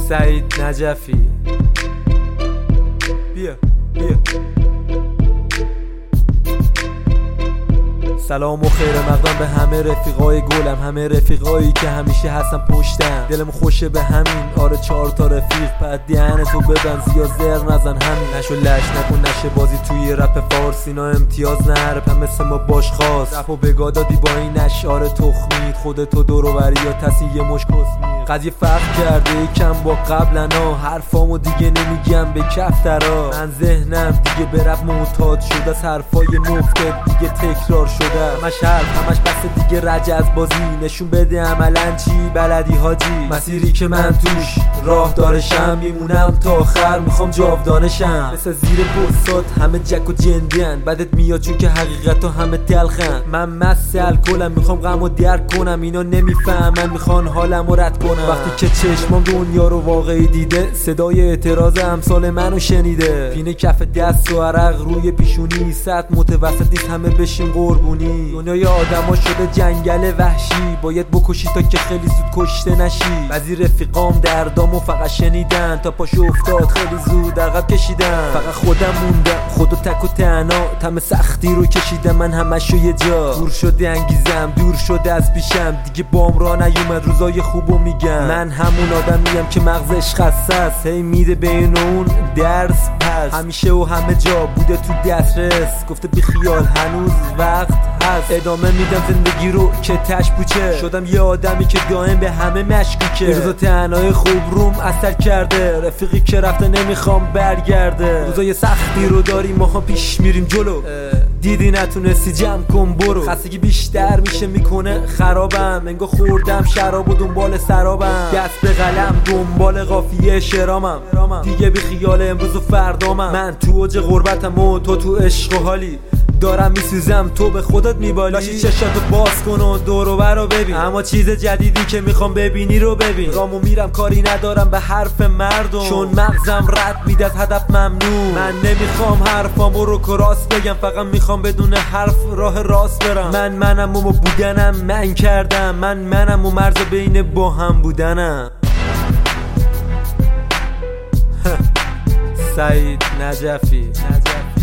سعید نجفی. بیا سلام و خیر مقدم به همه رفیقای گلم، همه رفیقایی که همیشه هستن پشتم. دلم خوشه به همین، آره 4 تا رفیق. بعد دهنتو ببند زیاد زر نزن همین. نشو لش نکن نشه بازی توی رپ فارسی، نا امتیاز نرپ هم مثل ما باش خواست. رپو بگا دادی با این اشعار تخمید، خودتو دوروبری یا تسی یه مش کسمید. قضیه فرق کرده یکم با قبلنا، حرفامو دیگه نمیگم به کفترا. من ذهنم دیگه به رپ معتاد شده، از حرفای مفتت دیگه تکرار شده. همش حرف همش بس دیگه رجز بازی، نشون بده عملا چی بلدی حاجی. مسیری که من توش راه دارشم، میمونم تا آخر میخوام جاودانشم. مثل زیر بسات همه جک و جندین، بدت میاد چون که حقیقتا همه تلخن. من مست الکلم میخوام غمو درک کنم، اینا نمیفهمن میخوان حالمو رد کنم. وقتی که چشمام دنیا رو واقعی دیده، صدای اعتراض امثال منو شنیده. پینه کف دست و عرق روی پیشونی، سطح متوسط نیست همه بشین قربونی. دنیای آدما شده جنگل وحشی، باید بکشی تا که خیلی زود کشته نشی. بعضی رفیقام دردامو فقط شنیدن، تا پاشو افتاد خیلی زود عقب کشیدن. فقط خودم موندم، خودو تک و تنها، تم سختی رو کشیدم من همشو یه جا. دور شده انگیزم، دور شده از پیشم، دیگه بام را نیومد روزای خوبو میگم. من همون آدمیم که مغزش خسته است، هی میده بین اون درس پس. همیشه و همه جا بوده تو دسترس، گفته بی خیال هنوز وقت هست. ادامه میدم زندگی رو که تش پوچه، شدم یه آدمی که دائم به همه مشکوکه. روزا تنهای خوب روم اثر کرده، رفیقی که رفته نمیخوام برگرده. روزای سختی رو داریم ما پیش میریم جلو، دیدی نتونستی جمع کن برو. خستگی بیشتر میشه میکنه خرابم، انگار خوردم شراب و دنبال سرابم. دست به قلم دنبال قافیه شرامم، دیگه بی خیال امروز و فردامم. من تو اوج غربتم و تو عشق و حالی، دارم میسوزم تو به خودت میبالی. لاشی چشاتو باز کن و دور و بر رو ببین، اما چیز جدیدی که میخوام ببینی رو ببین. رامو میرم کاری ندارم به حرف مردم، چون مغزم رد میده از هدف ممنون. من نمیخوام حرفامو رو کراس بگم، فقط میخوام بدون حرف راه راست برم. منم و بودنم من کردم، منم و مرز بین با هم بودنم. سعید نجفی.